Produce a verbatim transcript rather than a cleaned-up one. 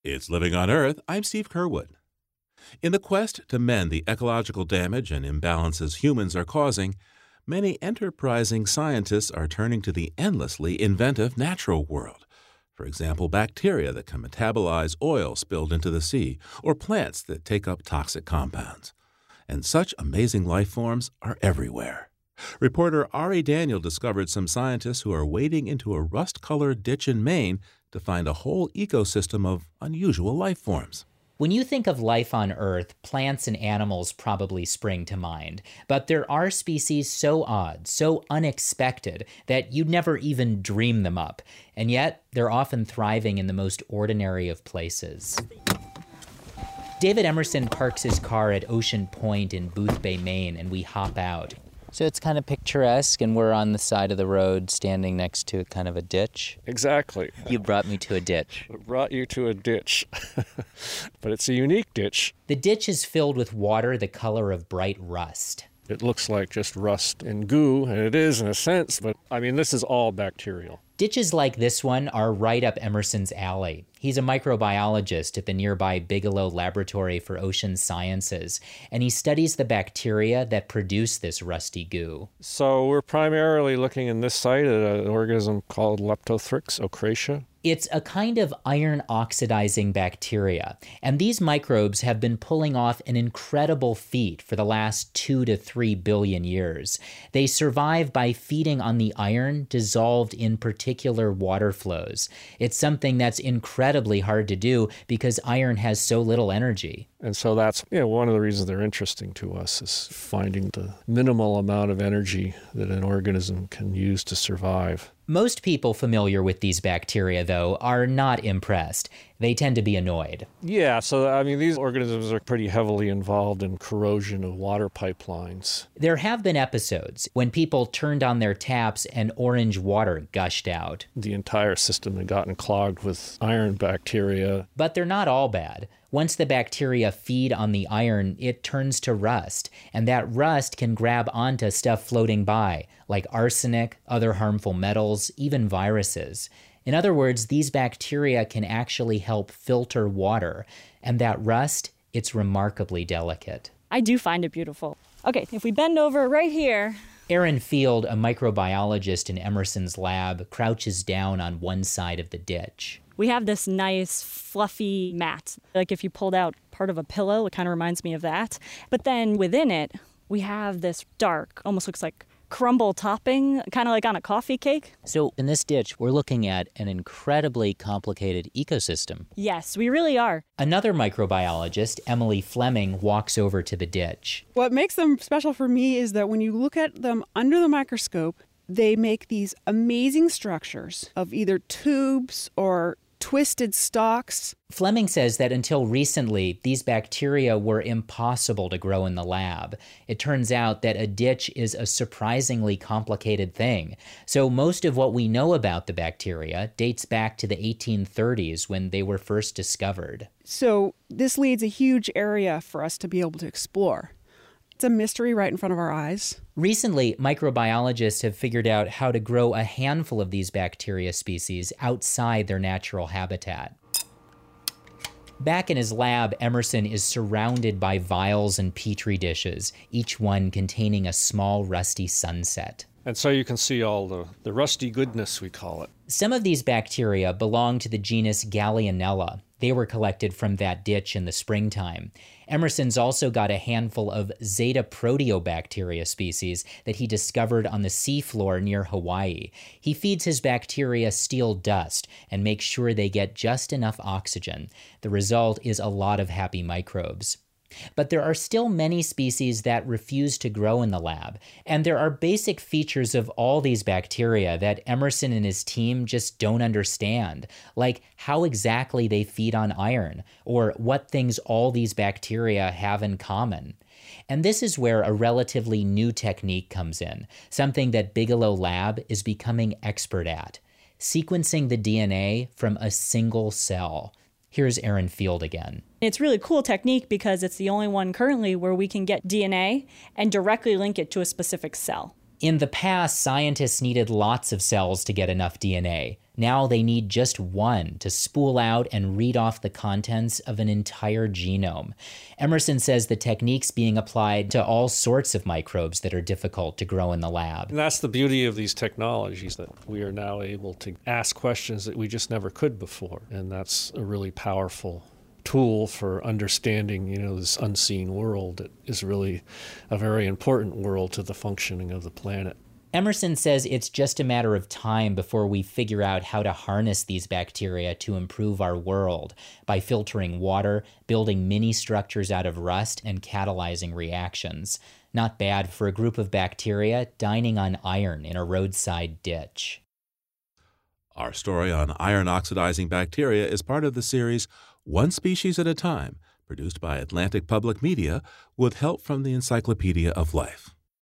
It's Living on Earth. I'm Steve Curwood. In the quest to mend the ecological damage and imbalances humans are causing, many enterprising scientists are turning to the endlessly inventive natural world. For example, bacteria that can metabolize oil spilled into the sea, or plants that take up toxic compounds. And such amazing life forms are everywhere. Reporter Ari Daniel discovered some scientists who are wading into a rust-colored ditch in Maine to find a whole ecosystem of unusual life forms. When you think of life on Earth, plants and animals probably spring to mind. But there are species so odd, so unexpected, that you'd never even dream them up. And yet, they're often thriving in the most ordinary of places. David Emerson parks his car at Ocean Point in Boothbay, Maine, and we hop out. So it's kind of picturesque, and we're on the side of the road standing next to kind of a ditch. Exactly. You brought me to a ditch. I brought you to a ditch. But it's a unique ditch. The ditch is filled with water the color of bright rust. It looks like just rust and goo, and it is in a sense, but I mean, this is all bacterial. Ditches like this one are right up Emerson's alley. He's a microbiologist at the nearby Bigelow Laboratory for Ocean Sciences, and he studies the bacteria that produce this rusty goo. So we're primarily looking in this site at an organism called Leptothrix ochracea. It's a kind of iron-oxidizing bacteria, and these microbes have been pulling off an incredible feat for the last two to three billion years. They survive by feeding on the iron dissolved in particular water flows. It's something that's incredibly hard to do because iron has so little energy. And so that's you know, one of the reasons they're interesting to us is finding the minimal amount of energy that an organism can use to survive. Most people familiar with these bacteria, though, are not impressed. They tend to be annoyed. Yeah, so I mean, these organisms are pretty heavily involved in corrosion of water pipelines. There have been episodes when people turned on their taps and orange water gushed out. The entire system had gotten clogged with iron bacteria. But they're not all bad. Once the bacteria feed on the iron, it turns to rust, and that rust can grab onto stuff floating by, like arsenic, other harmful metals, even viruses. In other words, these bacteria can actually help filter water, and that rust, it's remarkably delicate. I do find it beautiful. Okay, if we bend over right here. Erin Field, a microbiologist in Emerson's lab, crouches down on one side of the ditch. We have this nice fluffy mat. Like if you pulled out part of a pillow, it kind of reminds me of that. But then within it, we have this dark, almost looks like crumble topping, kind of like on a coffee cake. So in this ditch, we're looking at an incredibly complicated ecosystem. Yes, we really are. Another microbiologist, Emily Fleming, walks over to the ditch. What makes them special for me is that when you look at them under the microscope, they make these amazing structures of either tubes or twisted stalks. Fleming says that until recently, these bacteria were impossible to grow in the lab. It turns out that a ditch is a surprisingly complicated thing. So most of what we know about the bacteria dates back to the eighteen thirties when they were first discovered. So this leaves a huge area for us to be able to explore. It's a mystery right in front of our eyes. Recently, microbiologists have figured out how to grow a handful of these bacteria species outside their natural habitat. Back in his lab, Emerson is surrounded by vials and petri dishes, each one containing a small rusty sunset. And so you can see all the, the rusty goodness, we call it. Some of these bacteria belong to the genus Gallionella. They were collected from that ditch in the springtime. Emerson's also got a handful of Zeta proteobacteria species that he discovered on the seafloor near Hawaii. He feeds his bacteria steel dust and makes sure they get just enough oxygen. The result is a lot of happy microbes. But there are still many species that refuse to grow in the lab, and there are basic features of all these bacteria that Emerson and his team just don't understand, like how exactly they feed on iron, or what things all these bacteria have in common. And this is where a relatively new technique comes in, something that Bigelow Lab is becoming expert at: sequencing the D N A from a single cell. Here's Erin Field again. It's a really cool technique because it's the only one currently where we can get D N A and directly link it to a specific cell. In the past, scientists needed lots of cells to get enough D N A. Now they need just one to spool out and read off the contents of an entire genome. Emerson says the technique's being applied to all sorts of microbes that are difficult to grow in the lab. And that's the beauty of these technologies, that we are now able to ask questions that we just never could before. And that's a really powerful tool for understanding, you know, this unseen world that is really a very important world to the functioning of the planet. Emerson says it's just a matter of time before we figure out how to harness these bacteria to improve our world by filtering water, building mini structures out of rust, and catalyzing reactions. Not bad for a group of bacteria dining on iron in a roadside ditch. Our story on iron-oxidizing bacteria is part of the series One Species at a Time, produced by Atlantic Public Media with help from the Encyclopedia of Life.